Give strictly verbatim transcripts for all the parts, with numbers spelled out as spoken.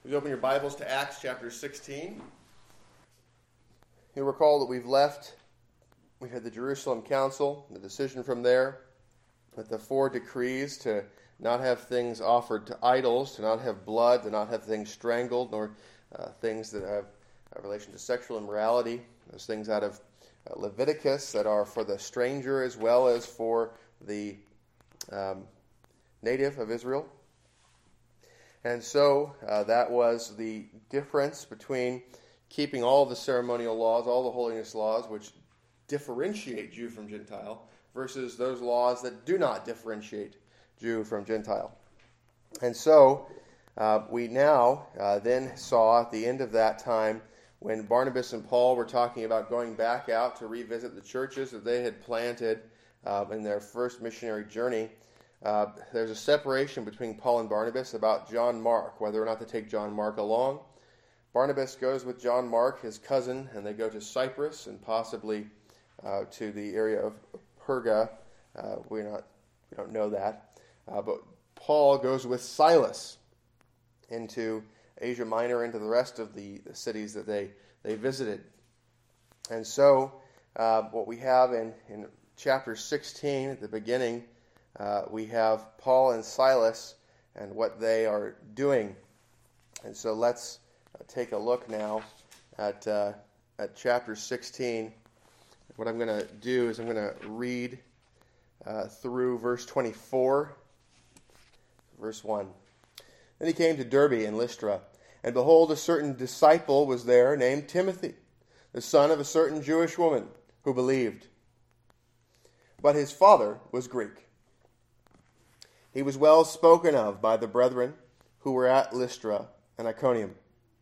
Please open your Bibles to Acts chapter sixteen. You'll recall that we've left, we had the Jerusalem Council, the decision from there, with the four decrees to not have things offered to idols, to not have blood, to not have things strangled, nor uh, things that have a relation to sexual immorality, those things out of uh, Leviticus that are for the stranger as well as for the um, native of Israel. And so uh, that was the difference between keeping all the ceremonial laws, all the holiness laws, which differentiate Jew from Gentile, versus those laws that do not differentiate Jew from Gentile. And so uh, we now uh, then saw at the end of that time when Barnabas and Paul were talking about going back out to revisit the churches that they had planted uh, in their first missionary journey. Uh, there's a separation between Paul and Barnabas about John Mark, whether or not to take John Mark along. Barnabas goes with John Mark, his cousin, and they go to Cyprus and possibly uh, to the area of Perga. Uh, we're not, we don't know that. Uh, but Paul goes with Silas into Asia Minor, into the rest of the, the cities that they, they visited. And so uh, what we have in, in chapter sixteen at the beginning, Uh, we have Paul and Silas and what they are doing. And so let's uh, take a look now at uh, at chapter sixteen. What I'm going to do is I'm going to read uh, through verse twenty-four, verse one. Then he came to Derbe and Lystra, and behold, a certain disciple was there named Timothy, the son of a certain Jewish woman who believed. But his father was Greek. He was well spoken of by the brethren who were at Lystra and Iconium.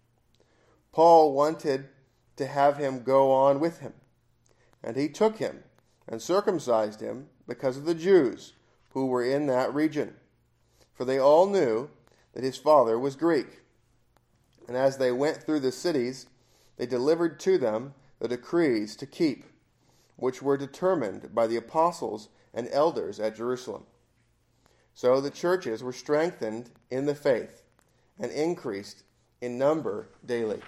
Paul wanted to have him go on with him, and he took him and circumcised him because of the Jews who were in that region, for they all knew that his father was Greek. And as they went through the cities, they delivered to them the decrees to keep, which were determined by the apostles and elders at Jerusalem. So the churches were strengthened in the faith and increased in number daily.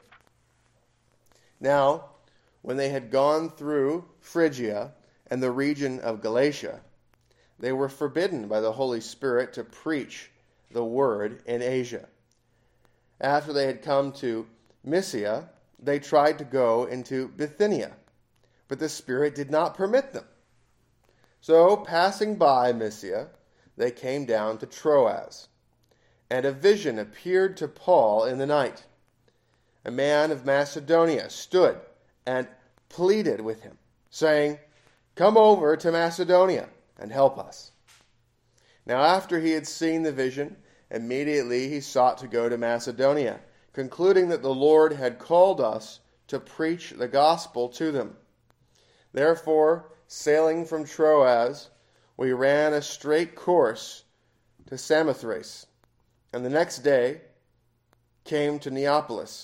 Now, when they had gone through Phrygia and the region of Galatia, they were forbidden by the Holy Spirit to preach the word in Asia. After they had come to Mysia, they tried to go into Bithynia, but the Spirit did not permit them. So, passing by Mysia, they came down to Troas, and a vision appeared to Paul in the night. A man of Macedonia stood and pleaded with him, saying, "Come over to Macedonia and help us." Now after he had seen the vision, immediately he sought to go to Macedonia, concluding that the Lord had called us to preach the gospel to them. Therefore, sailing from Troas, we ran a straight course to Samothrace, and the next day came to Neapolis,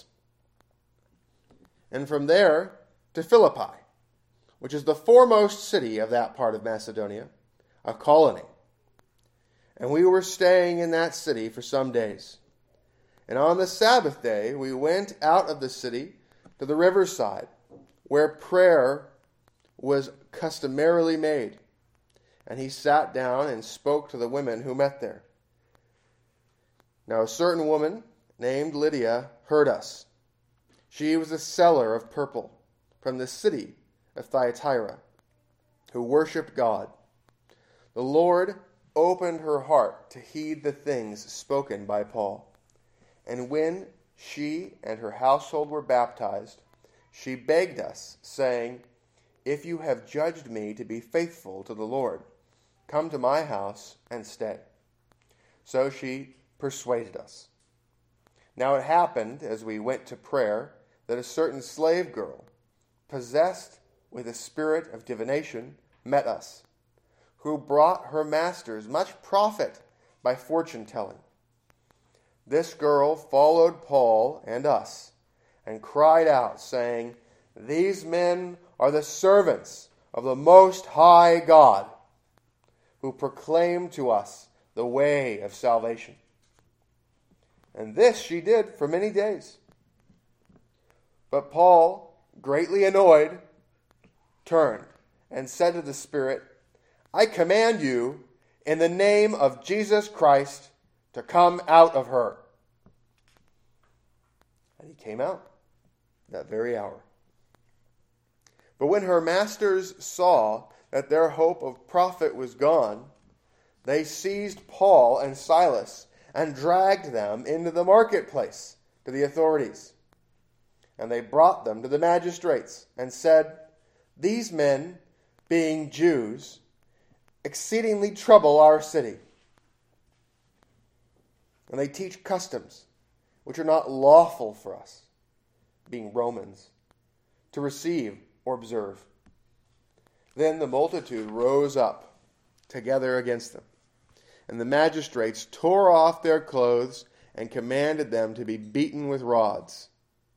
and from there to Philippi, which is the foremost city of that part of Macedonia, a colony. And we were staying in that city for some days. And on the Sabbath day we went out of the city to the riverside, where prayer was customarily made. And he sat down and spoke to the women who met there. Now a certain woman named Lydia heard us. She was a seller of purple from the city of Thyatira, who worshipped God. The Lord opened her heart to heed the things spoken by Paul. And when she and her household were baptized, she begged us, saying, "If you have judged me to be faithful to the Lord, come to my house and stay." So she persuaded us. Now it happened, as we went to prayer, that a certain slave girl, possessed with a spirit of divination, met us, who brought her masters much profit by fortune-telling. This girl followed Paul and us, and cried out, saying, "These men are the servants of the Most High God, who proclaim to us the way of salvation." And this she did for many days. But Paul, greatly annoyed, turned and said to the Spirit, I command you in the name of Jesus Christ to come out of her. And he came out that very hour. But when her masters saw that their hope of profit was gone, they seized Paul and Silas and dragged them into the marketplace to the authorities. And they brought them to the magistrates and said, These men, being Jews, exceedingly trouble our city. And they teach customs which are not lawful for us, being Romans, to receive or observe. Then the multitude rose up together against them. And the magistrates tore off their clothes and commanded them to be beaten with rods.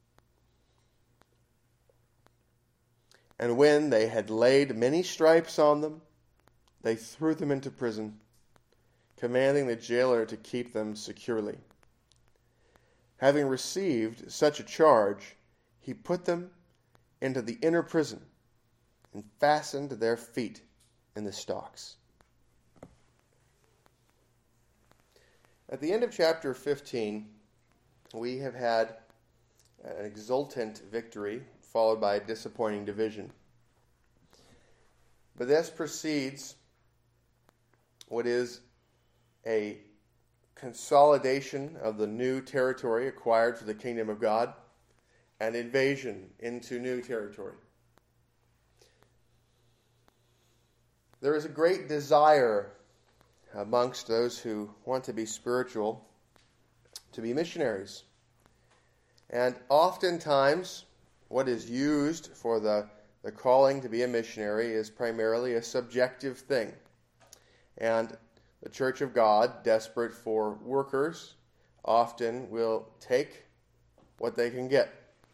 And when they had laid many stripes on them, they threw them into prison, commanding the jailer to keep them securely. Having received such a charge, he put them into the inner prison and fastened their feet in the stocks. At the end of chapter fifteen, we have had an exultant victory followed by a disappointing division. But this precedes what is a consolidation of the new territory acquired for the kingdom of God and invasion into new territory. There is a great desire amongst those who want to be spiritual to be missionaries. And oftentimes, what is used for the, the calling to be a missionary is primarily a subjective thing. And the Church of God, desperate for workers, often will take what they can get.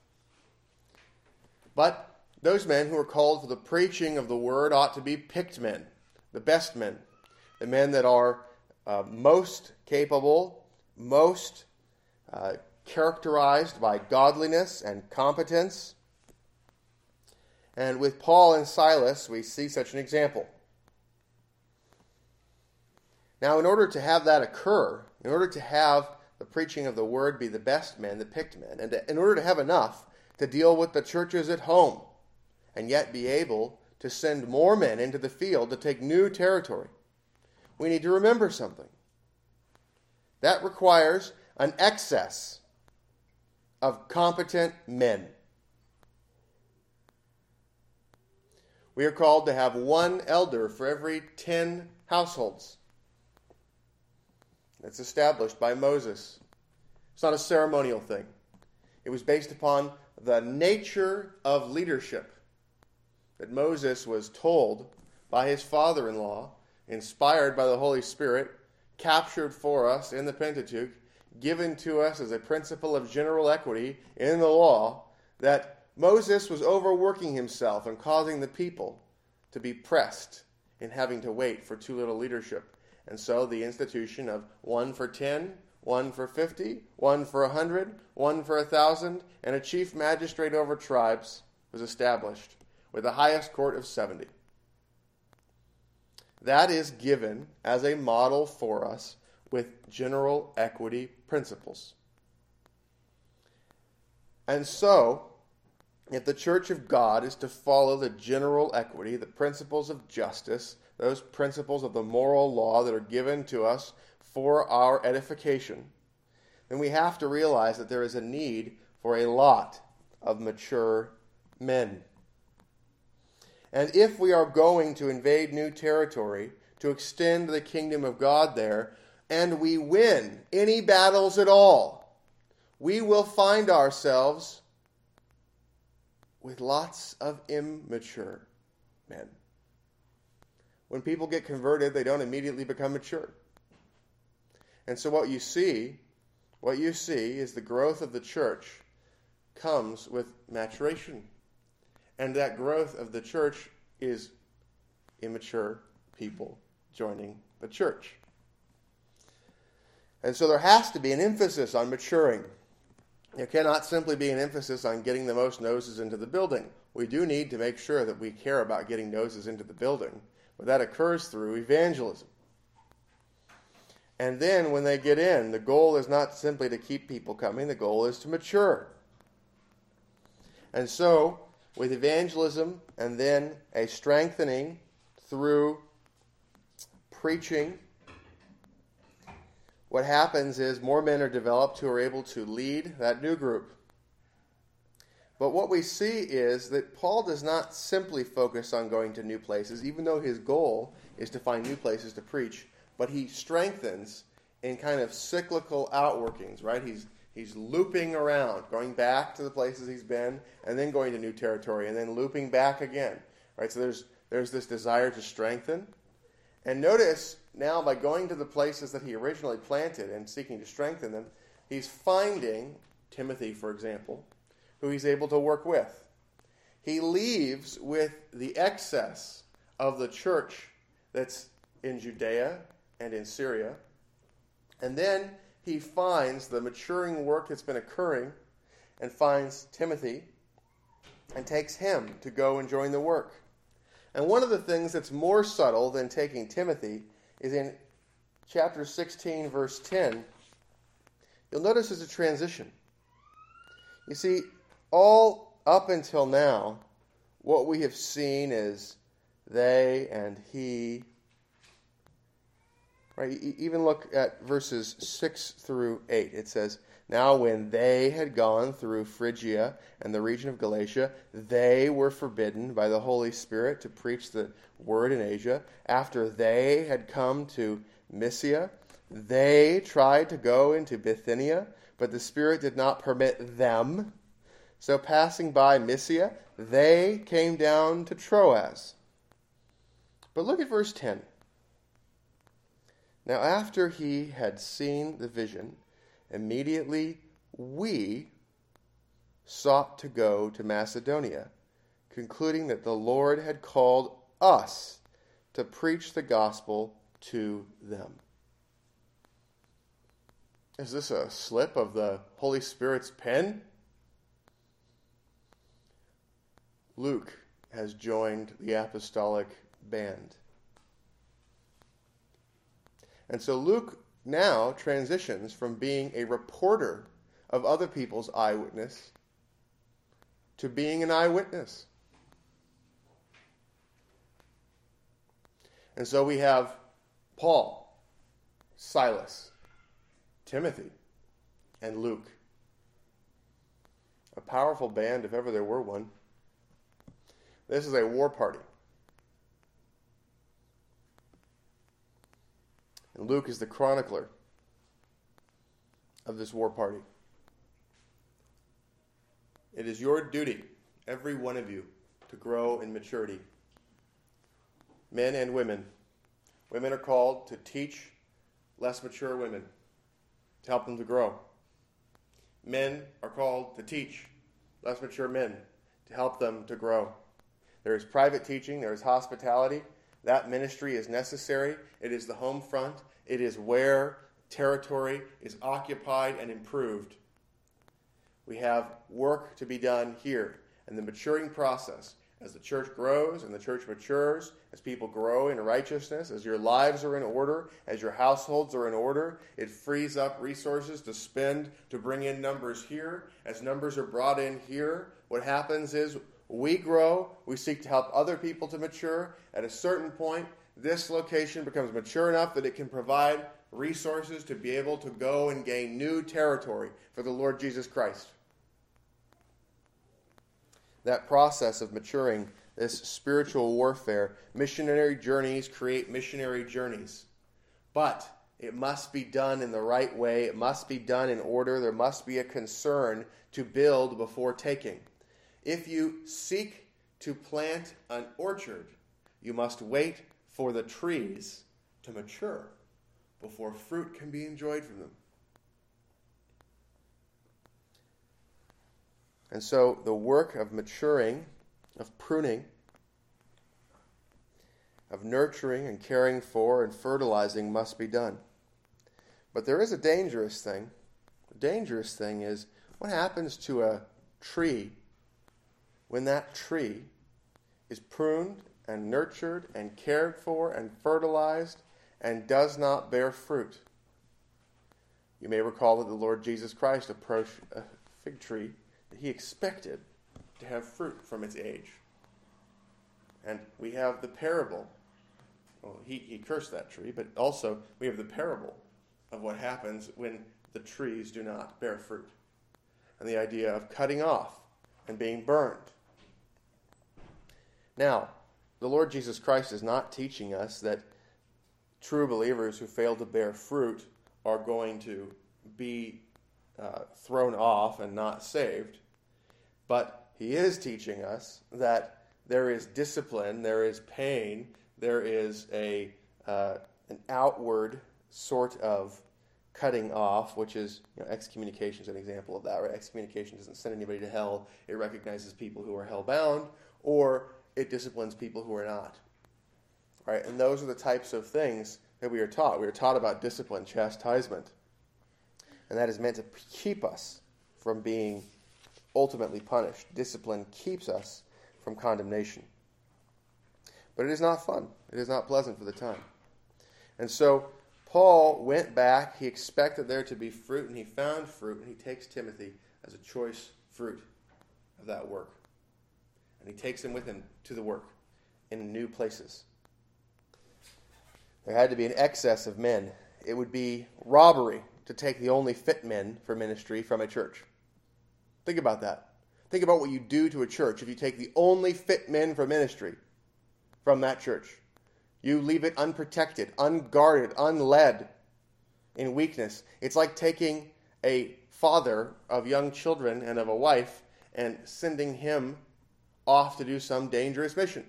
But those men who are called for the preaching of the word ought to be picked men, the best men, the men that are uh, most capable, most uh, characterized by godliness and competence. And with Paul and Silas, we see such an example. Now, in order to have that occur, in order to have the preaching of the word be the best men, the picked men, and to, in order to have enough to deal with the churches at home, and yet be able to send more men into the field to take new territory, we need to remember something. That requires an excess of competent men. We are called to have one elder for every ten households. That's established by Moses. It's not a ceremonial thing. It was based upon the nature of leadership that Moses was told by his father-in-law, inspired by the Holy Spirit, captured for us in the Pentateuch, given to us as a principle of general equity in the law, that Moses was overworking himself and causing the people to be pressed in having to wait for too little leadership. And so the institution of one for ten, one for fifty, one for a hundred, one for a thousand, and a chief magistrate over tribes was established with the highest court of seventy. That is given as a model for us with general equity principles. And so, if the Church of God is to follow the general equity, the principles of justice, those principles of the moral law that are given to us for our edification, then we have to realize that there is a need for a lot of mature men. And if we are going to invade new territory, to extend the kingdom of God there, and we win any battles at all, we will find ourselves with lots of immature men. When people get converted, they don't immediately become mature. And so what you see, what you see is the growth of the church comes with maturation. And that growth of the church is immature people joining the church. And so there has to be an emphasis on maturing. There cannot simply be an emphasis on getting the most noses into the building. We do need to make sure that we care about getting noses into the building, but that occurs through evangelism. And then when they get in, the goal is not simply to keep people coming, the goal is to mature. And so, with evangelism and then a strengthening through preaching, what happens is more men are developed who are able to lead that new group. But what we see is that Paul does not simply focus on going to new places, even though his goal is to find new places to preach, but he strengthens in kind of cyclical outworkings, right? He's he's looping around, going back to the places he's been, and then going to new territory, and then looping back again, right? So there's there's this desire to strengthen. And notice now, by going to the places that he originally planted and seeking to strengthen them, he's finding Timothy, for example, who he's able to work with. He leaves with the excess of the church that's in Judea and in Syria, and then he finds the maturing work that's been occurring and finds Timothy and takes him to go and join the work. And one of the things that's more subtle than taking Timothy is in chapter sixteen, verse ten. You'll notice there's a transition. You see, all up until now, what we have seen is they and he. Right? Even look at verses six through eight. It says, "Now when they had gone through Phrygia and the region of Galatia, they were forbidden by the Holy Spirit to preach the word in Asia. After they had come to Mysia, they tried to go into Bithynia, but the Spirit did not permit them. So passing by Mysia, they came down to Troas." But look at verse ten. "Now after he had seen the vision, immediately we sought to go to Macedonia, concluding that the Lord had called us to preach the gospel to them." Is this a slip of the Holy Spirit's pen? Luke has joined the apostolic band. And so Luke now transitions from being a reporter of other people's eyewitness to being an eyewitness. And so we have Paul, Silas, Timothy, and Luke. A powerful band if ever there were one. This is a war party. And Luke is the chronicler of this war party. It is your duty, every one of you, to grow in maturity. Men and women. Women are called to teach less mature women, to help them to grow. Men are called to teach less mature men, to help them to grow. There is private teaching, there is hospitality. That ministry is necessary. It is the home front. It is where territory is occupied and improved. We have work to be done here. And the maturing process, as the church grows and the church matures, as people grow in righteousness, as your lives are in order, as your households are in order, it frees up resources to spend to bring in numbers here. As numbers are brought in here, what happens is we grow, we seek to help other people to mature. At a certain point, this location becomes mature enough that it can provide resources to be able to go and gain new territory for the Lord Jesus Christ. That process of maturing, this spiritual warfare, missionary journeys create missionary journeys. But it must be done in the right way. It must be done in order. There must be a concern to build before taking. If you seek to plant an orchard, you must wait for the trees to mature before fruit can be enjoyed from them. And so the work of maturing, of pruning, of nurturing and caring for and fertilizing must be done. But there is a dangerous thing. The dangerous thing is what happens to a tree when that tree is pruned and nurtured and cared for and fertilized and does not bear fruit. You may recall that the Lord Jesus Christ approached a fig tree that he expected to have fruit from its age. And we have the parable. Well, he, he cursed that tree, but also we have the parable of what happens when the trees do not bear fruit. And the idea of cutting off and being burned. Now, the Lord Jesus Christ is not teaching us that true believers who fail to bear fruit are going to be uh, thrown off and not saved. But he is teaching us that there is discipline, there is pain, there is a uh, an outward sort of cutting off, which is, you know, excommunication is an example of that, right? Excommunication doesn't send anybody to hell. It recognizes people who are hell-bound, or it disciplines people who are not. Right? And those are the types of things that we are taught. We are taught about discipline, chastisement. And that is meant to keep us from being ultimately punished. Discipline keeps us from condemnation. But it is not fun. It is not pleasant for the time. And so Paul went back. He expected there to be fruit, and he found fruit, and he takes Timothy as a choice fruit of that work. And he takes him with him to the work in new places. There had to be an excess of men. It would be robbery to take the only fit men for ministry from a church. Think about that. Think about what you do to a church if you take the only fit men for ministry from that church. You leave it unprotected, unguarded, unled, in weakness. It's like taking a father of young children and of a wife and sending him off to do some dangerous mission.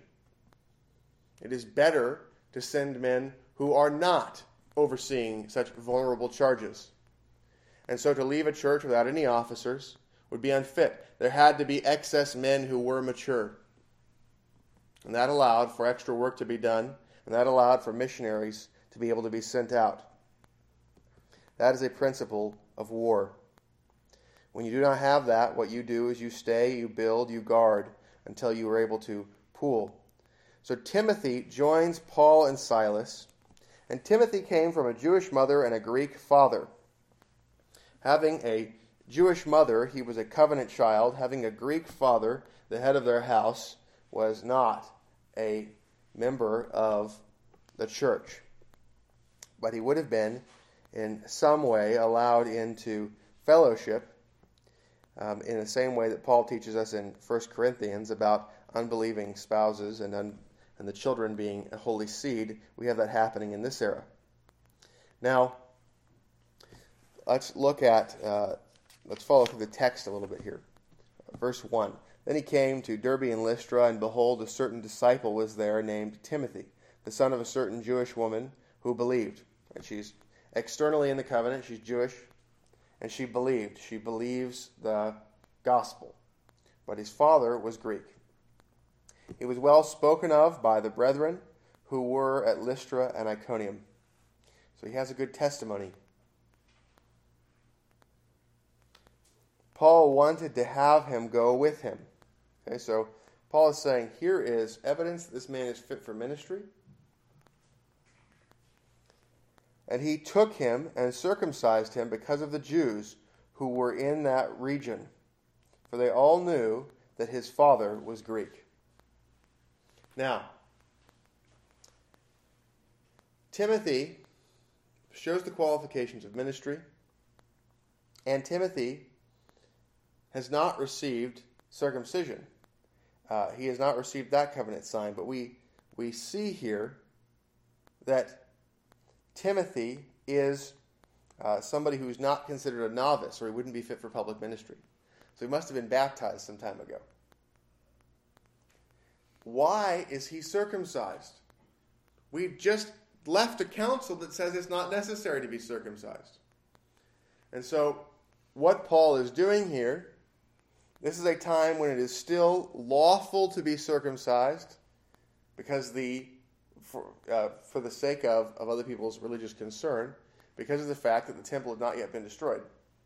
It is better to send men who are not overseeing such vulnerable charges. And so to leave a church without any officers would be unfit. There had to be excess men who were mature. And that allowed for extra work to be done, and that allowed for missionaries to be able to be sent out. That is a principle of war. When you do not have that, what you do is you stay, you build, you guard, until you are able to pool. So Timothy joins Paul and Silas, and Timothy came from a Jewish mother and a Greek father. Having a Jewish mother, he was a covenant child. Having a Greek father, the head of their house, was not a member of the church. But he would have been, in some way, allowed into fellowship, um, in the same way that Paul teaches us in First Corinthians about unbelieving spouses and un- and the children being a holy seed. We have that happening in this era. Now, let's look at, uh, let's follow through the text a little bit here. Verse one. Then he came to Derbe and Lystra, and behold, a certain disciple was there named Timothy, the son of a certain Jewish woman who believed. And she's externally in the covenant, she's Jewish, and she believed. She believes the gospel. But his father was Greek. He was well spoken of by the brethren who were at Lystra and Iconium. So he has a good testimony. Paul wanted to have him go with him. Okay, so Paul is saying, here is evidence that this man is fit for ministry. And he took him and circumcised him because of the Jews who were in that region. For they all knew that his father was Greek. Now, Timothy shows the qualifications of ministry, and Timothy has not received circumcision. Uh, he has not received that covenant sign, but we, we see here that Timothy is uh, somebody who is not considered a novice, or he wouldn't be fit for public ministry. So he must have been baptized some time ago. Why is he circumcised? We've just left a council that says it's not necessary to be circumcised. And so what Paul is doing here, this is a time when it is still lawful to be circumcised because the for, uh, for the sake of, of other people's religious concern, because of the fact that the temple had not yet been destroyed.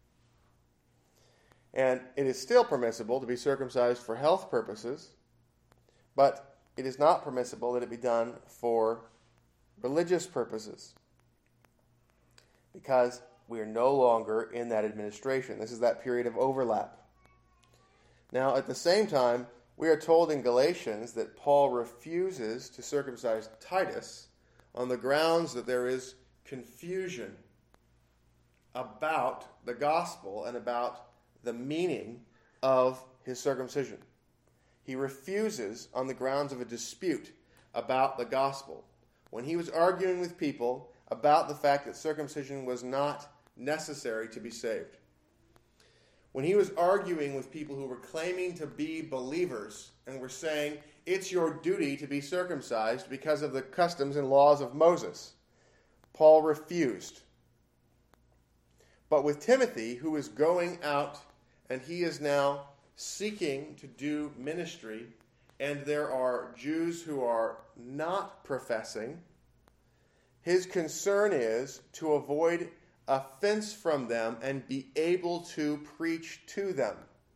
And it is still permissible to be circumcised for health purposes, but it is not permissible that it be done for religious purposes, because we are no longer in that administration. This is that period of overlap. Now, at the same time, we are told in Galatians that Paul refuses to circumcise Titus on the grounds that there is confusion about the gospel and about the meaning of his circumcision. He refuses on the grounds of a dispute about the gospel. When he was arguing with people about the fact that circumcision was not necessary to be saved. When he was arguing with people who were claiming to be believers and were saying, it's your duty to be circumcised because of the customs and laws of Moses, Paul refused. But with Timothy, who is going out and he is now seeking to do ministry, and there are Jews who are not professing, his concern is to avoid offense from them and be able to preach to them.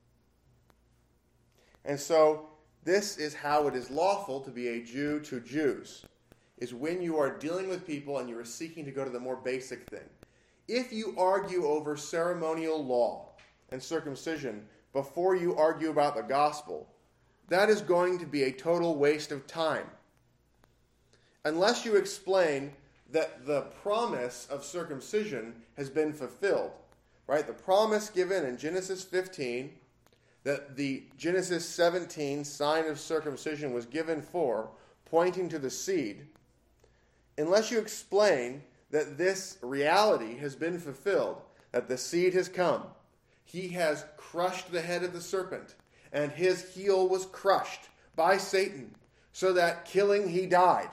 And so this is how it is lawful to be a Jew to Jews, is when you are dealing with people and you are seeking to go to the more basic thing. If you argue over ceremonial law and circumcision before you argue about the gospel, that is going to be a total waste of time. Unless you explain that the promise of circumcision has been fulfilled, right? The promise given in Genesis fifteen, that the Genesis seventeen sign of circumcision was given for, pointing to the seed, unless you explain that this reality has been fulfilled, that the seed has come, he has crushed the head of the serpent, and his heel was crushed by Satan, so that killing he died.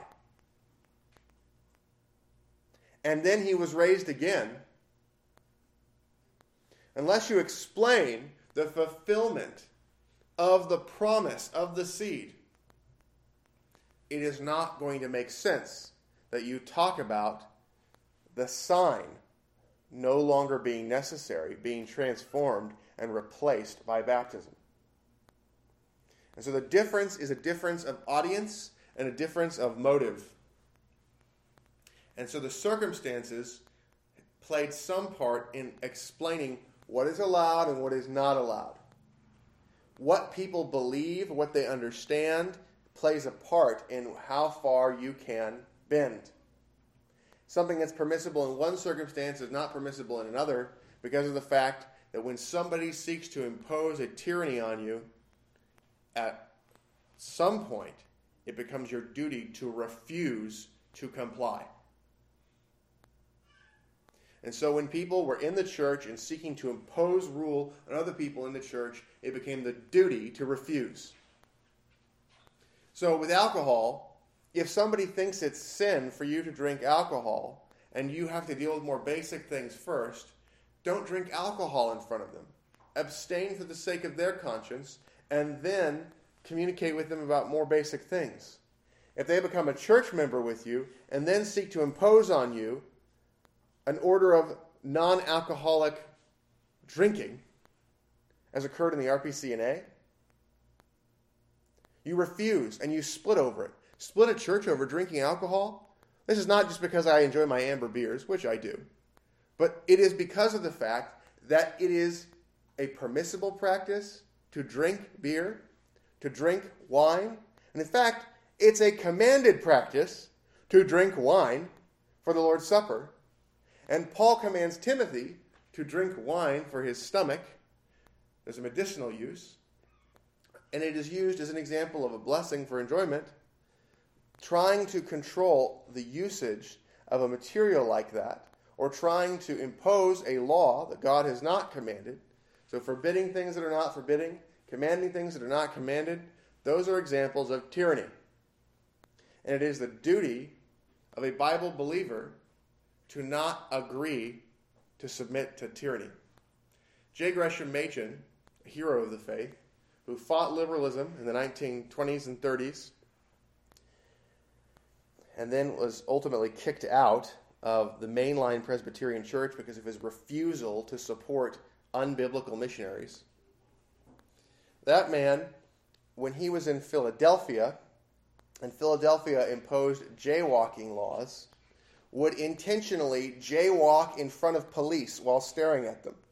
And then he was raised again. Unless you explain the fulfillment of the promise of the seed, it is not going to make sense that you talk about the sign no longer being necessary, being transformed and replaced by baptism. And so the difference is a difference of audience and a difference of motive. And so the circumstances played some part in explaining what is allowed and what is not allowed. What people believe, what they understand, plays a part in how far you can bend. Something that's permissible in one circumstance is not permissible in another because of the fact that when somebody seeks to impose a tyranny on you, at some point it becomes your duty to refuse to comply. And so when people were in the church and seeking to impose rule on other people in the church, it became the duty to refuse. So with alcohol, if somebody thinks it's sin for you to drink alcohol and you have to deal with more basic things first, don't drink alcohol in front of them. Abstain for the sake of their conscience and then communicate with them about more basic things. If they become a church member with you and then seek to impose on you an order of non-alcoholic drinking, as occurred in the R P C N A, you refuse and you split over it. Split a church over drinking alcohol? This is not just because I enjoy my amber beers, which I do, but it is because of the fact that it is a permissible practice to drink beer, to drink wine, and in fact, it's a commanded practice to drink wine for the Lord's Supper. And Paul commands Timothy to drink wine for his stomach. There's a medicinal use. And it is used as an example of a blessing for enjoyment. Trying to control the usage of a material like that, or trying to impose a law that God has not commanded. So forbidding things that are not forbidding, commanding things that are not commanded, those are examples of tyranny. And it is the duty of a Bible believer to not agree to submit to tyranny. J. Gresham Machen, a hero of the faith, who fought liberalism in the nineteen twenties and thirties, and then was ultimately kicked out of the mainline Presbyterian Church because of his refusal to support unbiblical missionaries. That man, when he was in Philadelphia, and Philadelphia imposed jaywalking laws, would intentionally jaywalk in front of police while staring at them.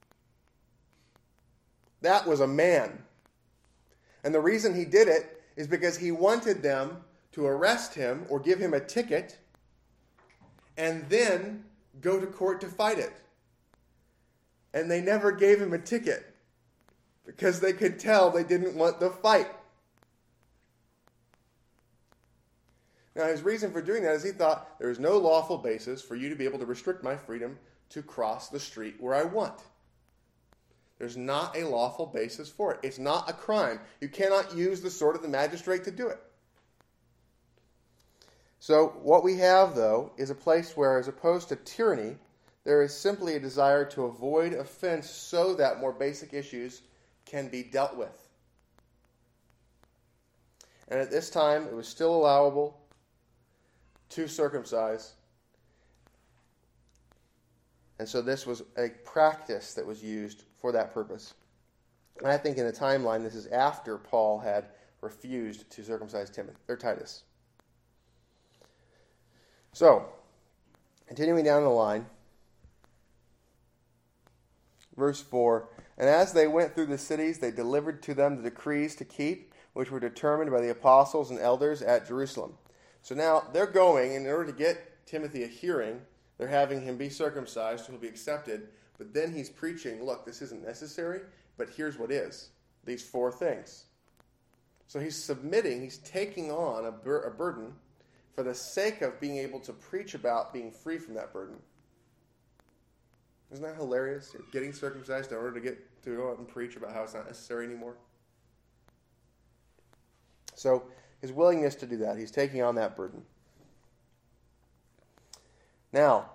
That was a man. And the reason he did it is because he wanted them to arrest him or give him a ticket and then go to court to fight it. And they never gave him a ticket because they could tell they didn't want the fight. Now, his reason for doing that is he thought there is no lawful basis for you to be able to restrict my freedom to cross the street where I want. There's not a lawful basis for it. It's not a crime. You cannot use the sword of the magistrate to do it. So what we have, though, is a place where, as opposed to tyranny, there is simply a desire to avoid offense so that more basic issues can be dealt with. And at this time, it was still allowable to circumcise. And so this was a practice that was used for that purpose. And I think in the timeline, this is after Paul had refused to circumcise Timothy or Titus. So, continuing down the line, verse four, and as they went through the cities, they delivered to them the decrees to keep, which were determined by the apostles and elders at Jerusalem. So now they're going, and in order to get Timothy a hearing, they're having him be circumcised, so he'll be accepted. But then he's preaching, look, this isn't necessary, but here's what is. These four things. So he's submitting, he's taking on a, bur- a burden for the sake of being able to preach about being free from that burden. Isn't that hilarious? You're getting circumcised in order to get to go out and preach about how it's not necessary anymore. So his willingness to do that, he's taking on that burden. Now,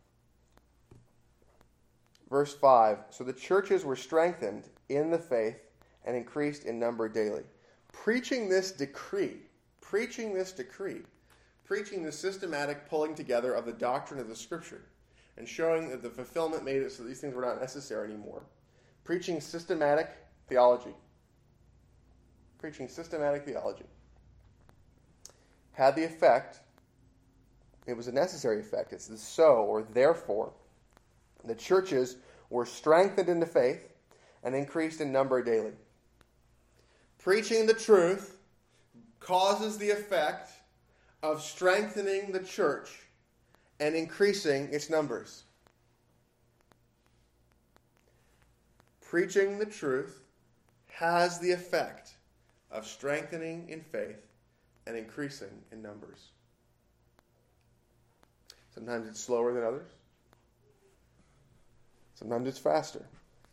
verse five, so the churches were strengthened in the faith and increased in number daily. Preaching this decree, preaching this decree, preaching the systematic pulling together of the doctrine of the Scripture, and showing that the fulfillment made it so these things were not necessary anymore. Preaching systematic theology. Preaching systematic theology. Had the effect, it was a necessary effect, it's the so, or therefore, the churches were strengthened in the faith and increased in number daily. Preaching the truth causes the effect of strengthening the church and increasing its numbers. Preaching the truth has the effect of strengthening in faith and increasing in numbers. Sometimes it's slower than others. Sometimes it's faster.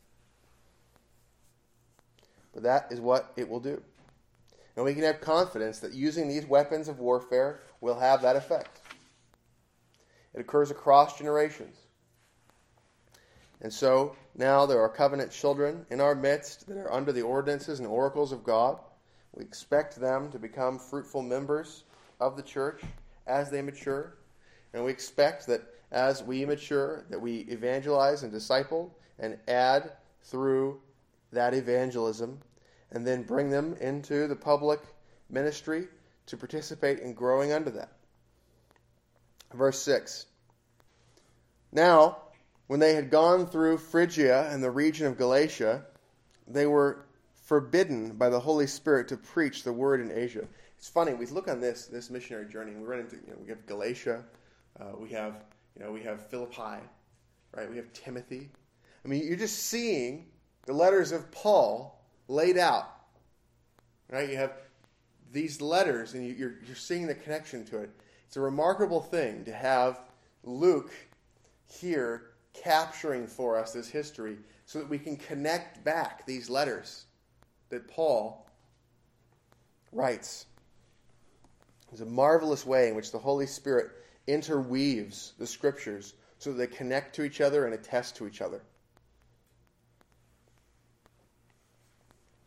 But that is what it will do. And we can have confidence that using these weapons of warfare will have that effect. It occurs across generations. And so now there are covenant children in our midst that are under the ordinances and oracles of God. We expect them to become fruitful members of the church as they mature. And we expect that as we mature, that we evangelize and disciple and add through that evangelism and then bring them into the public ministry to participate in growing under that. Verse six. Now, when they had gone through Phrygia and the region of Galatia, they were forbidden by the Holy Spirit to preach the word in Asia. It's funny, we look on this this missionary journey, and we run into, you know, we have Galatia, uh, we have, you know, we have Philippi, right? We have Timothy. I mean, you're just seeing the letters of Paul laid out, right? You have these letters, and you, you're you're seeing the connection to it. It's a remarkable thing to have Luke here capturing for us this history so that we can connect back these letters that Paul writes. There's a marvelous way in which the Holy Spirit interweaves the Scriptures so that they connect to each other and attest to each other.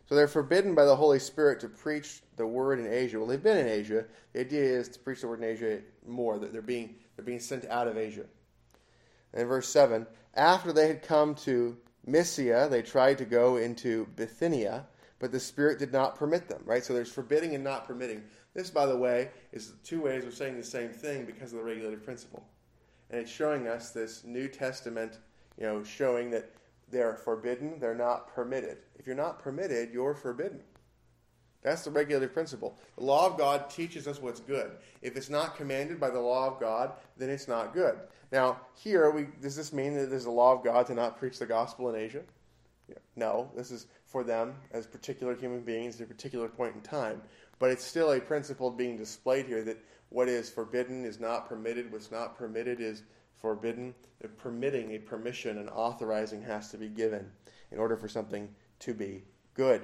So they're forbidden by the Holy Spirit to preach the word in Asia. Well, they've been in Asia. The idea is to preach the word in Asia more. That they're being they're being sent out of Asia. And in verse seven, after they had come to Mysia, they tried to go into Bithynia, but the Spirit did not permit them. Right? So there's forbidding and not permitting. This, by the way, is two ways of saying the same thing because of the regulative principle. And it's showing us this New Testament, you know, showing that they're forbidden, they're not permitted. If you're not permitted, you're forbidden. That's the regulative principle. The law of God teaches us what's good. If it's not commanded by the law of God, then it's not good. Now, here, we, does this mean that there's a law of God to not preach the gospel in Asia? No, this is for them as particular human beings at a particular point in time. But it's still a principle being displayed here that what is forbidden is not permitted, what's not permitted is forbidden. The permitting, a permission, an authorizing has to be given in order for something to be good.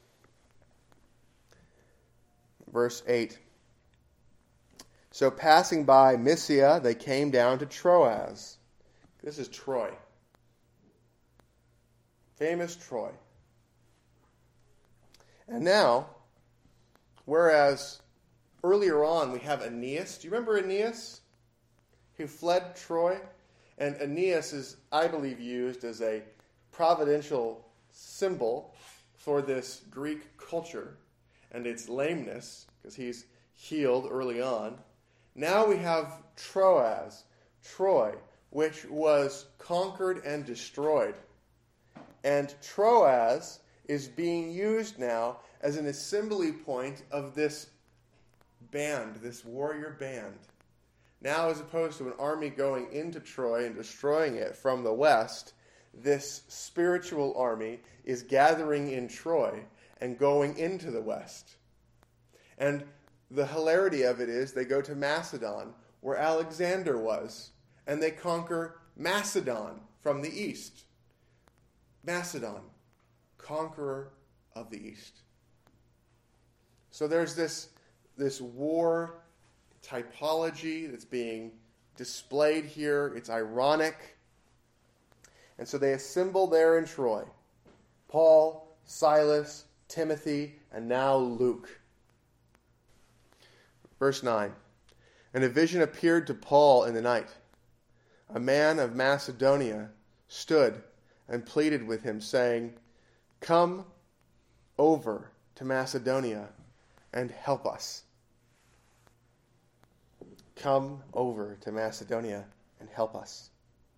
Verse eight. So passing by Mysia, they came down to Troas. This is Troy. Famous Troy. And now, whereas earlier on we have Aeneas. Do you remember Aeneas? Who fled Troy? And Aeneas is, I believe, used as a providential symbol for this Greek culture and its lameness, because he's healed early on. Now we have Troas, Troy, which was conquered and destroyed. And Troas is being used now as an assembly point of this band, this warrior band. Now, as opposed to an army going into Troy and destroying it from the west, this spiritual army is gathering in Troy and going into the west. And the hilarity of it is they go to Macedon, where Alexander was, and they conquer Macedon from the east. Macedon, conqueror of the east. So there's this, this war typology that's being displayed here. It's ironic. And so they assemble there in Troy. Paul, Silas, Timothy, and now Luke. Verse nine. And a vision appeared to Paul in the night. A man of Macedonia stood and pleaded with him, saying, "Come over to Macedonia and help us." Come over to Macedonia and help us.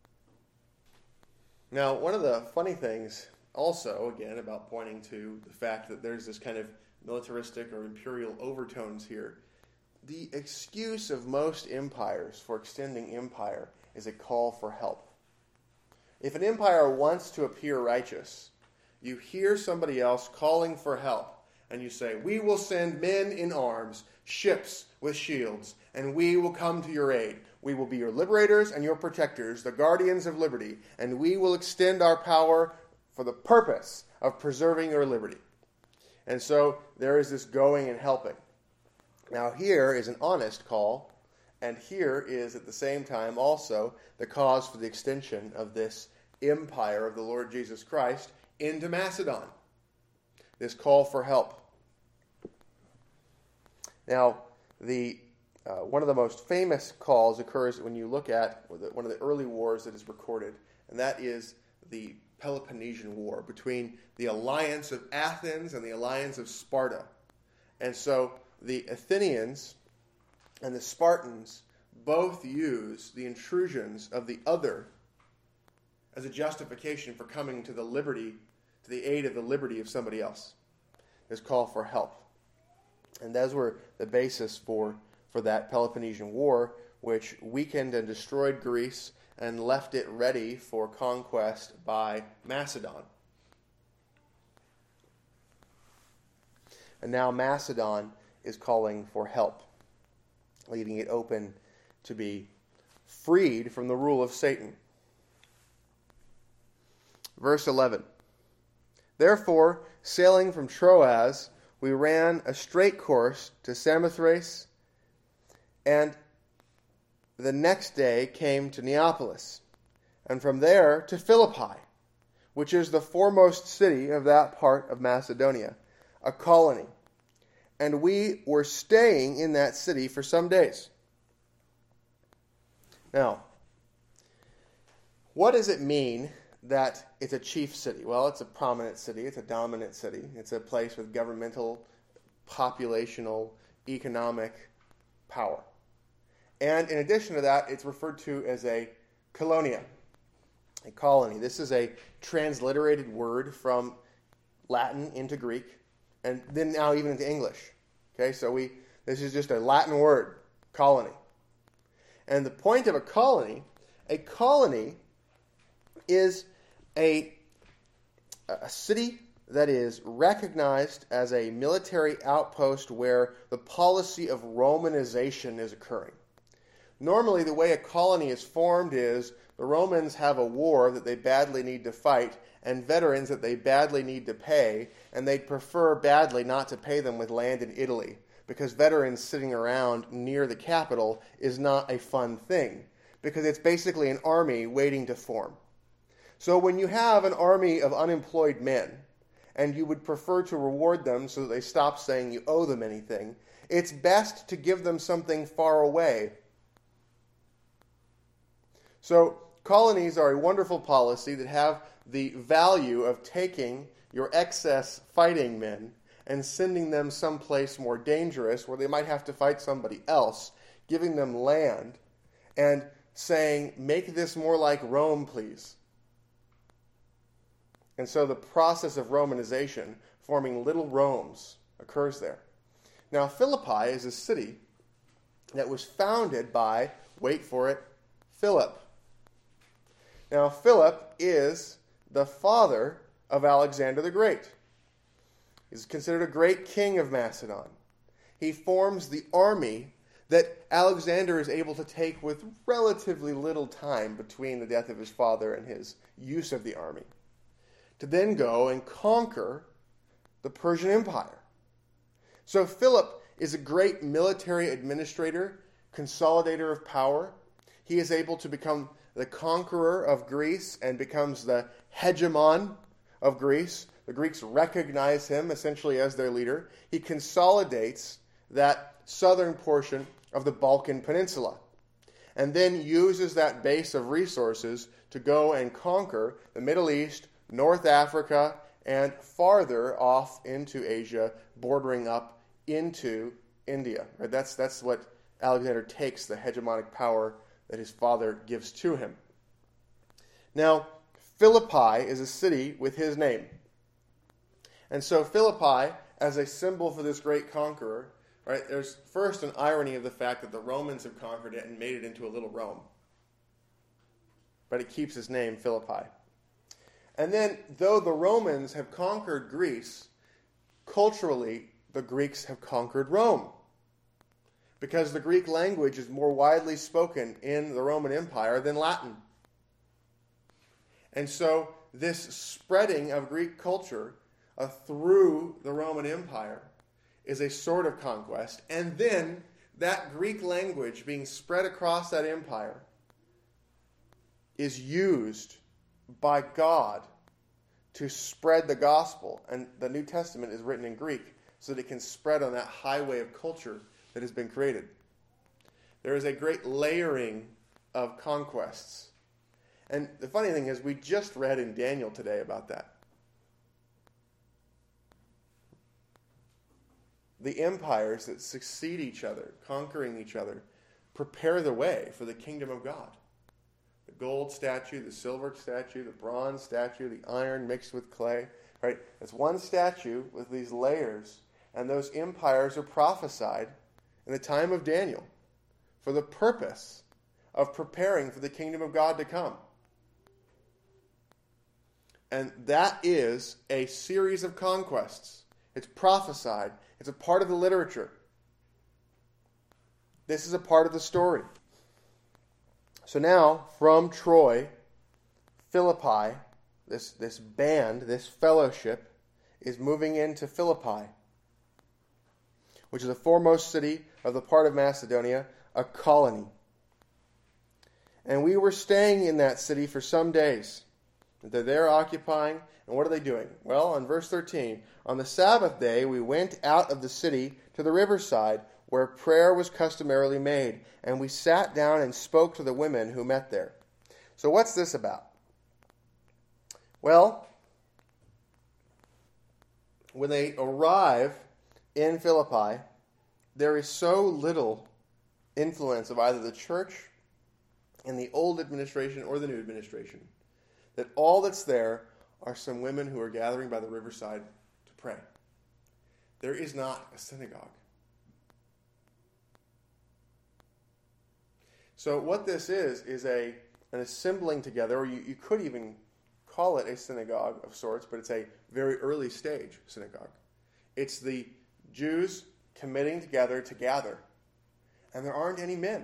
Now, one of the funny things also, again, about pointing to the fact that there's this kind of militaristic or imperial overtones here, the excuse of most empires for extending empire is a call for help. If an empire wants to appear righteous, you hear somebody else calling for help, and you say, "We will send men in arms, ships with shields, and we will come to your aid. We will be your liberators and your protectors, the guardians of liberty, and we will extend our power for the purpose of preserving your liberty." And so there is this going and helping. Now here is an honest call, and here is at the same time also the cause for the extension of this empire of the Lord Jesus Christ into Macedon. This call for help. Now, the uh, one of the most famous calls occurs when you look at one of the early wars that is recorded, and that is the Peloponnesian War between the alliance of Athens and the alliance of Sparta. And so the Athenians and the Spartans both use the intrusions of the other as a justification for coming to the liberty, to the aid of the liberty of somebody else. This call for help. And those were the basis for, for that Peloponnesian War, which weakened and destroyed Greece and left it ready for conquest by Macedon. And now Macedon is calling for help, leaving it open to be freed from the rule of Satan. Verse eleven. Therefore, sailing from Troas, we ran a straight course to Samothrace, and the next day came to Neapolis, and from there to Philippi, which is the foremost city of that part of Macedonia, a colony. And we were staying in that city for some days. Now, what does it mean that it's a chief city? Well, it's a prominent city. It's a dominant city. It's a place with governmental, populational, economic power. And in addition to that, it's referred to as a colonia, a colony. This is a transliterated word from Latin into Greek, and then now even into English. Okay, so we this is just a Latin word, colony. And the point of a colony, a colony is a, a city that is recognized as a military outpost where the policy of Romanization is occurring. Normally, the way a colony is formed is the Romans have a war that they badly need to fight and veterans that they badly need to pay, and they'd prefer badly not to pay them with land in Italy because veterans sitting around near the capital is not a fun thing because it's basically an army waiting to form. So when you have an army of unemployed men and you would prefer to reward them so that they stop saying you owe them anything, it's best to give them something far away. So colonies are a wonderful policy that have the value of taking your excess fighting men and sending them someplace more dangerous where they might have to fight somebody else, giving them land, and saying, make this more like Rome, please. And so the process of Romanization, forming little Romes, occurs there. Now, Philippi is a city that was founded by, wait for it, Philip. Now, Philip is the father of Alexander the Great. He's considered a great king of Macedon. He forms the army that Alexander is able to take with relatively little time between the death of his father and his use of the army, to then go and conquer the Persian Empire. So Philip is a great military administrator, consolidator of power. He is able to become the conqueror of Greece and becomes the hegemon of Greece. The Greeks recognize him essentially as their leader. He consolidates that southern portion of the Balkan Peninsula and then uses that base of resources to go and conquer the Middle East, North Africa, and farther off into Asia, bordering up into India. Right? That's, that's what Alexander takes, the hegemonic power that his father gives to him. Now, Philippi is a city with his name. And so Philippi, as a symbol for this great conqueror, right, there's first an irony of the fact that the Romans have conquered it and made it into a little Rome. But it keeps its name, Philippi. And then, though the Romans have conquered Greece, culturally, the Greeks have conquered Rome. Because the Greek language is more widely spoken in the Roman Empire than Latin. And so this spreading of Greek culture uh, through the Roman Empire is a sort of conquest. And then that Greek language being spread across that empire is used by God to spread the gospel. And the New Testament is written in Greek so that it can spread on that highway of culture that has been created. There is a great layering of conquests. And the funny thing is, we just read in Daniel today about that. The empires that succeed each other, conquering each other, prepare the way for the kingdom of God. The gold statue, the silver statue, the bronze statue, the iron mixed with clay. Right? It's one statue with these layers, and those empires are prophesied in the time of Daniel for the purpose of preparing for the kingdom of God to come. And that is a series of conquests. It's prophesied. It's a part of the literature. This is a part of the story. So now, from Troy, Philippi, this, this band, this fellowship, is moving into Philippi, which is the foremost city of the part of Macedonia, a colony. And we were staying in that city for some days. They're there occupying, and what are they doing? Well, on verse thirteen, on the Sabbath day we went out of the city to the riverside, where prayer was customarily made, and we sat down and spoke to the women who met there. So what's this about? Well, when they arrive in Philippi, there is so little influence of either the church in the old administration or the new administration that all that's there are some women who are gathering by the riverside to pray. There is not a synagogue. So what this is, is a an assembling together, or you, you could even call it a synagogue of sorts, but it's a very early stage synagogue. It's the Jews committing together to gather, and there aren't any men.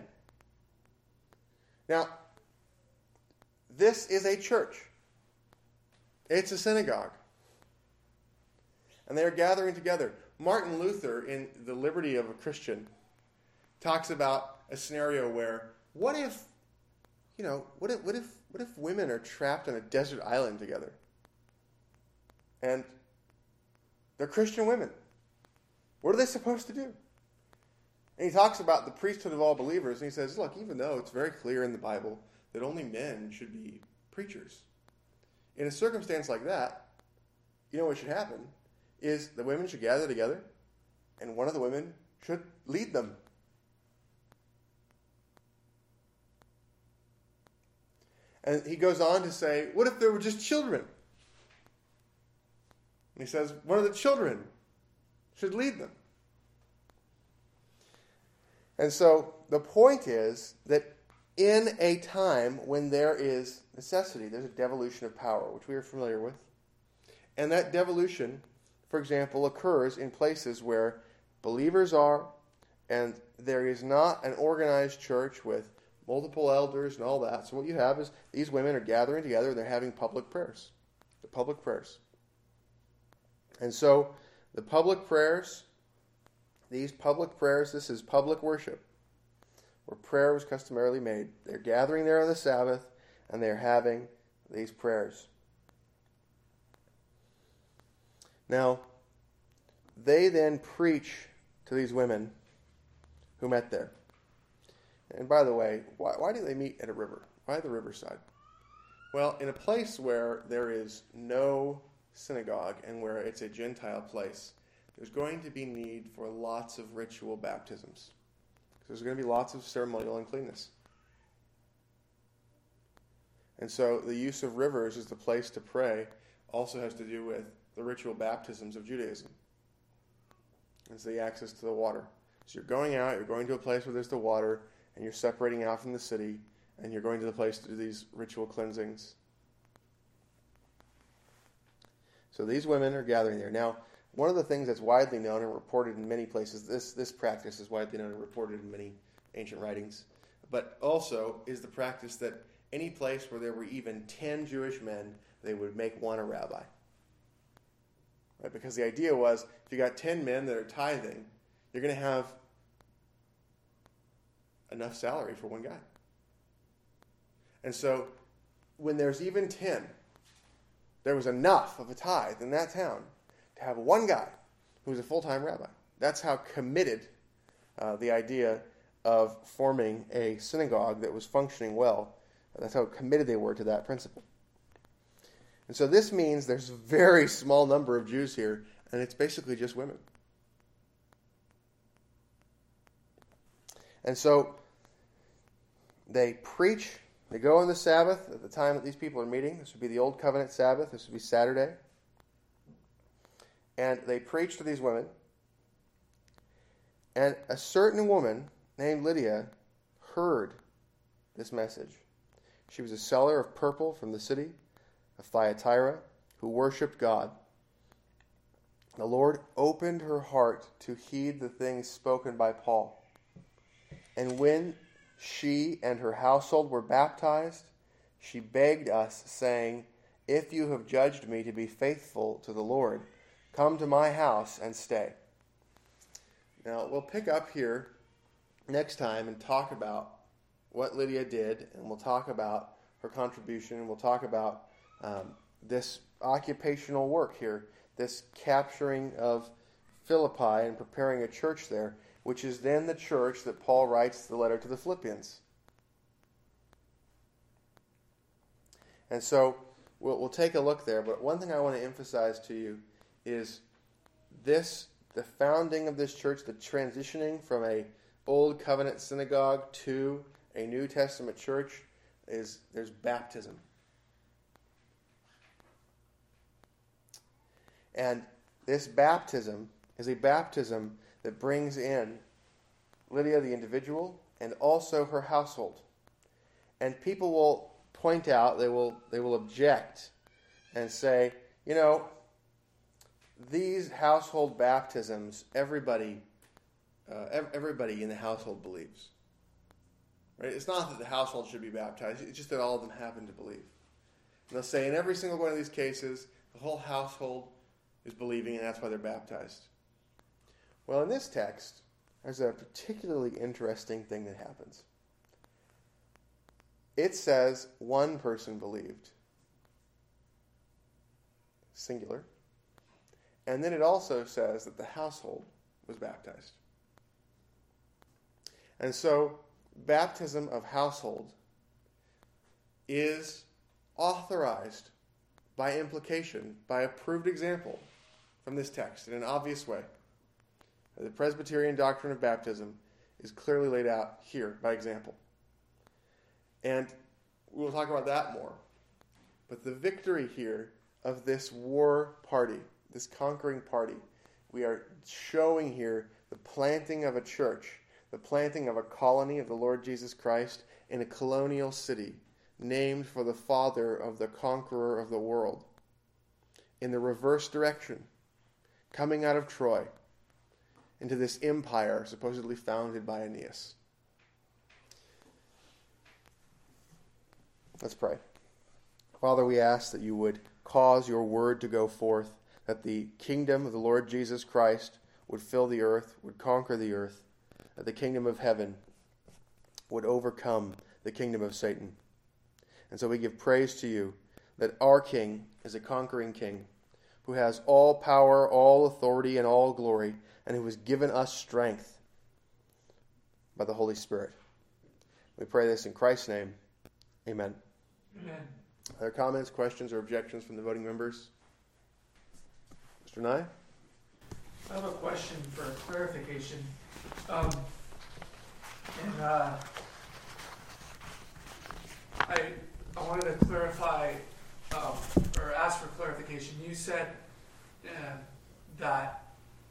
Now, this is a church. It's a synagogue. And they are gathering together. Martin Luther, in The Liberty of a Christian, talks about a scenario where, what if, you know, what if, what if, what if women are trapped on a desert island together? And they're Christian women. What are they supposed to do? And he talks about the priesthood of all believers, and he says, look, even though it's very clear in the Bible that only men should be preachers, in a circumstance like that, you know what should happen is the women should gather together, and one of the women should lead them. And he goes on to say, what if there were just children? And he says, one of the children should lead them. And so the point is that in a time when there is necessity, there's a devolution of power, which we are familiar with. And that devolution, for example, occurs in places where believers are, and there is not an organized church with multiple elders and all that. So what you have is these women are gathering together and they're having public prayers. The public prayers. And so the public prayers, these public prayers, this is public worship, where prayer was customarily made. They're gathering there on the Sabbath, and they're having these prayers. Now, they then preach to these women who met there. And by the way, why, why do they meet at a river? Why the riverside? Well, in a place where there is no synagogue and where it's a Gentile place, there's going to be need for lots of ritual baptisms. There's going to be lots of ceremonial uncleanness. And so the use of rivers as the place to pray also has to do with the ritual baptisms of Judaism. It's the access to the water. So you're going out, you're going to a place where there's the water, and you're separating out from the city, and you're going to the place to do these ritual cleansings. So these women are gathering there. Now, one of the things that's widely known and reported in many places, this, this practice is widely known and reported in many ancient writings, but also is the practice that any place where there were even ten Jewish men, they would make one a rabbi. Right? Because the idea was, if you got ten men that are tithing, you're going to have enough salary for one guy. And so, when there's even ten, there was enough of a tithe in that town to have one guy who was a full-time rabbi. That's how committed uh, the idea of forming a synagogue that was functioning well. That's how committed they were to that principle. And so this means there's a very small number of Jews here, and it's basically just women. And so they preach, they go on the Sabbath at the time that these people are meeting. This would be the Old Covenant Sabbath. This would be Saturday. And they preach to these women. And a certain woman named Lydia heard this message. She was a seller of purple from the city of Thyatira who worshipped God. The Lord opened her heart to heed the things spoken by Paul. And when she and her household were baptized, she begged us, saying, "If you have judged me to be faithful to the Lord, come to my house and stay." Now, we'll pick up here next time and talk about what Lydia did, and we'll talk about her contribution, and we'll talk about um, this occupational work here, this capturing of Philippi and preparing a church there, which is then the church that Paul writes the letter to the Philippians. And so we'll, we'll take a look there, but one thing I want to emphasize to you is this, the founding of this church, the transitioning from a Old Covenant synagogue to a New Testament church, is there's baptism. And this baptism is a baptism that brings in Lydia the individual and also her household. And people will point out, they will they will object and say, you know, these household baptisms, everybody uh, everybody in the household believes. Right? It's not that the household should be baptized, it's just that all of them happen to believe. And they'll say in every single one of these cases, the whole household is believing, and that's why they're baptized. Well, in this text, there's a particularly interesting thing that happens. It says one person believed, singular, and then it also says that the household was baptized. And so, baptism of household is authorized by implication, by a proved example from this text in an obvious way. The Presbyterian doctrine of baptism is clearly laid out here by example. And we'll talk about that more. But the victory here of this war party, this conquering party, we are showing here the planting of a church, the planting of a colony of the Lord Jesus Christ in a colonial city named for the father of the conqueror of the world, in the reverse direction, coming out of Troy into this empire supposedly founded by Aeneas. Let's pray. Father, we ask that you would cause your word to go forth, that the kingdom of the Lord Jesus Christ would fill the earth, would conquer the earth, that the kingdom of heaven would overcome the kingdom of Satan. And so we give praise to you that our King is a conquering King who has all power, all authority, and all glory, and who has given us strength by the Holy Spirit. We pray this in Christ's name. Amen. Amen. Other comments, questions, or objections from the voting members? Mister Nye? I have a question for clarification. Um, and uh, I I wanted to clarify um, or ask for clarification. You said uh, that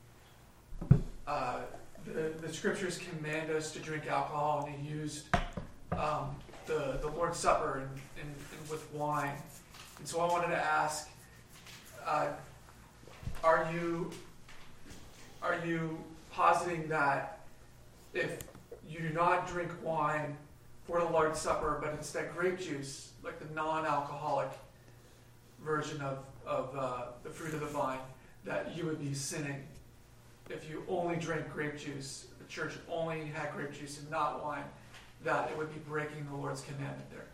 uh, the the scriptures command us to drink alcohol, and you used um, the the Lord's Supper and, and, and with wine. And so I wanted to ask: uh, Are you are you positing that if you do not drink wine for the Lord's Supper, but instead grape juice, like the non-alcoholic version of, of uh, the fruit of the vine, that you would be sinning if you only drank grape juice, the church only had grape juice and not wine, that it would be breaking the Lord's commandment there?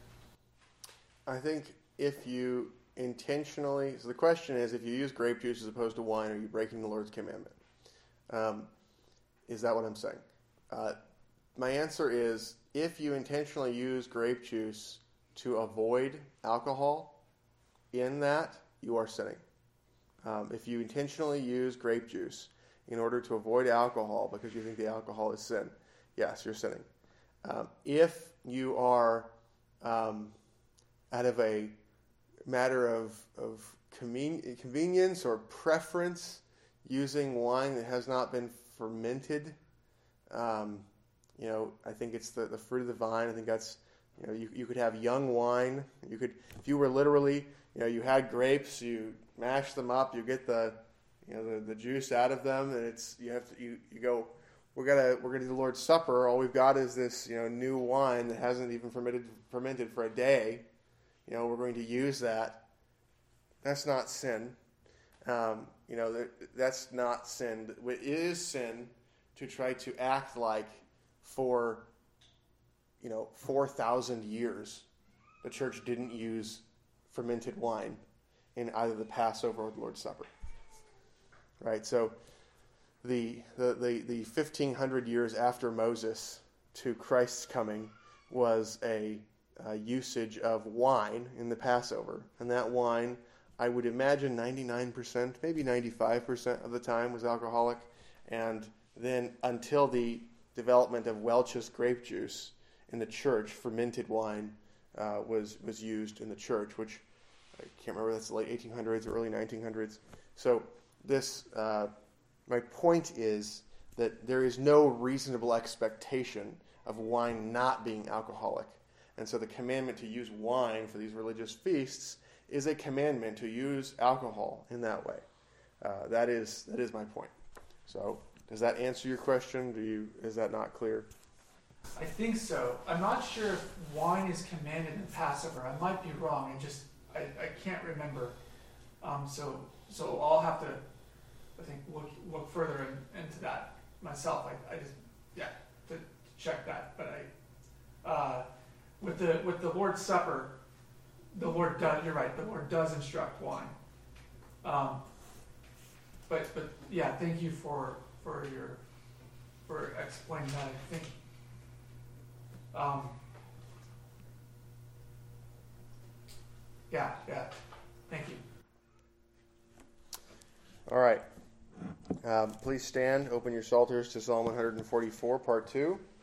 I think if you intentionally, so the question is, if you use grape juice as opposed to wine, are you breaking the Lord's commandment? Um, is that what I'm saying? Uh, my answer is, if you intentionally use grape juice to avoid alcohol, in that, you are sinning. Um, if you intentionally use grape juice in order to avoid alcohol because you think the alcohol is sin, yes, you're sinning. Um, if you are, um, out of a matter of, of conven- convenience or preference, using wine that has not been fermented, um, you know, I think it's the, the fruit of the vine. I think that's, you know, you, you could have young wine. You could, if you were literally, you know, you had grapes, you mash them up, you get the, you know, the, the juice out of them, and it's, you have to, you, you go, we're gonna, we're gonna do the Lord's Supper. All we've got is this, you know, new wine that hasn't even fermented, fermented for a day. You know, we're going to use that. That's not sin. Um, you know, that, that's not sin. It is sin to try to act like for, you know, four thousand years the church didn't use fermented wine in either the Passover or the Lord's Supper. Right? So the the the, the fifteen hundred years after Moses to Christ's coming was a, a usage of wine in the Passover. And that wine, I would imagine ninety-nine percent, maybe ninety-five percent of the time was alcoholic. And then until the development of Welch's grape juice in the church, fermented wine uh, was was used in the church, which I can't remember, that's the late eighteen hundreds or early nineteen hundreds. So this, uh, my point is that there is no reasonable expectation of wine not being alcoholic. And so the commandment to use wine for these religious feasts is a commandment to use alcohol in that way. Uh, that is that is my point. So does that answer your question? Do you is that not clear? I think so. I'm not sure if wine is commanded in Passover. I might be wrong. I just I, I can't remember. Um, so so I'll have to I think look look further in, into that myself. I, I just yeah to check that. But I uh, with the with the Lord's Supper, the Lord does. You're right. The Lord does instruct wine. Um, but but yeah, thank you for for your for explaining that. I think. Um, yeah, yeah. Thank you. All right. Um, please stand. Open your psalters to Psalm one forty-four, Part two.